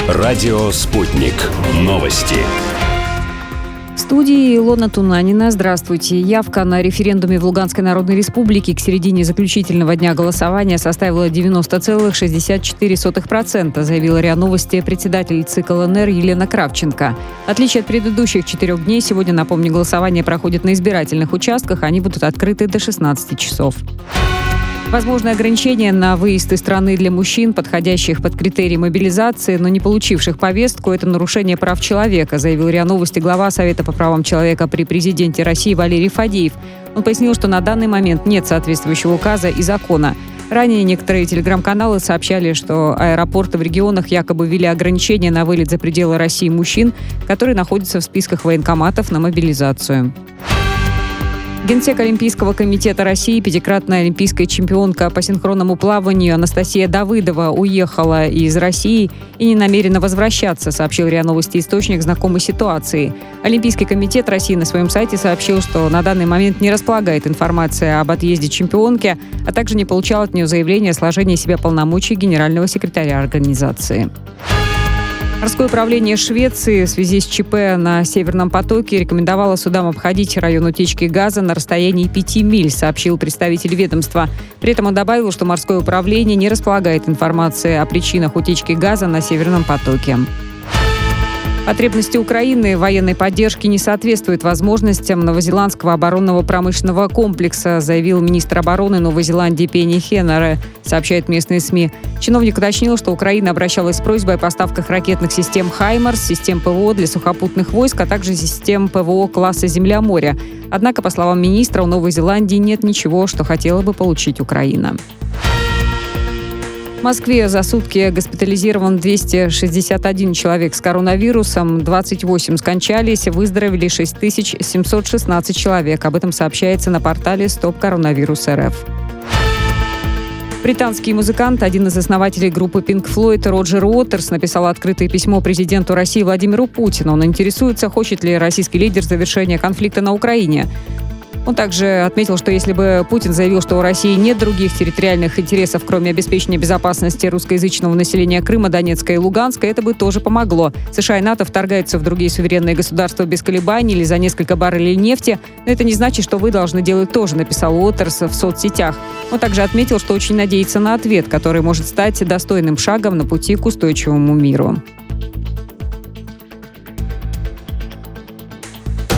Радио «Спутник». Новости. В студии Илона Тунанина. Здравствуйте. Явка на референдуме в Луганской Народной Республике к середине заключительного дня голосования составила 90,64%, заявила РИА Новости председатель ЦИК ЛНР Елена Кравченко. В отличие от предыдущих 4 дней, сегодня, напомню, голосование проходит на избирательных участках. Они будут открыты до 16 часов. Возможно ограничение на выезд из страны для мужчин, подходящих под критерии мобилизации, но не получивших повестку – это нарушение прав человека, заявил РИА Новости глава Совета по правам человека при президенте России Валерий Фадеев. Он пояснил, что на данный момент нет соответствующего указа и закона. Ранее некоторые телеграм-каналы сообщали, что аэропорты в регионах якобы ввели ограничения на вылет за пределы России мужчин, которые находятся в списках военкоматов на мобилизацию. Генсек Олимпийского комитета России, пятикратная олимпийская чемпионка по синхронному плаванию Анастасия Давыдова уехала из России и не намерена возвращаться, сообщил РИА Новости источник, знакомый ситуации. Олимпийский комитет России на своем сайте сообщил, что на данный момент не располагает информацией об отъезде чемпионки, а также не получал от нее заявления о сложении себе полномочий генерального секретаря организации. Морское управление Швеции в связи с ЧП на Северном потоке рекомендовало судам обходить район утечки газа на расстоянии 5 миль, сообщил представитель ведомства. При этом он добавил, что морское управление не располагает информацией о причинах утечки газа на Северном потоке. Потребности Украины в военной поддержке не соответствуют возможностям новозеландского оборонного промышленного комплекса, заявил министр обороны Новой Зеландии Пенни Хенере, сообщает местные СМИ. Чиновник уточнил, что Украина обращалась с просьбой о поставках ракетных систем «Хаймарс», систем ПВО для сухопутных войск, а также систем ПВО класса «Земля-море». Однако, по словам министра, у Новой Зеландии нет ничего, что хотела бы получить Украина. В Москве за сутки госпитализирован 261 человек с коронавирусом, 28 скончались, выздоровели 6716 человек. Об этом сообщается на портале «Стоп Коронавирус РФ». Британский музыкант, один из основателей группы Pink Floyd Роджер Уотерс, написал открытое письмо президенту России Владимиру Путину. Он интересуется, хочет ли российский лидер завершения конфликта на Украине. Он также отметил, что если бы Путин заявил, что у России нет других территориальных интересов, кроме обеспечения безопасности русскоязычного населения Крыма, Донецка и Луганска, это бы тоже помогло. США и НАТО вторгаются в другие суверенные государства без колебаний или за несколько баррелей нефти, но это не значит, что вы должны делать тоже, написал Уотерс в соцсетях. Он также отметил, что очень надеется на ответ, который может стать достойным шагом на пути к устойчивому миру.